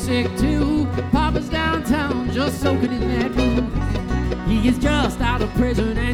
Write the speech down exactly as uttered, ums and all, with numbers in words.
sick too. Papa's downtown just soaking in that groove. He is just out of prison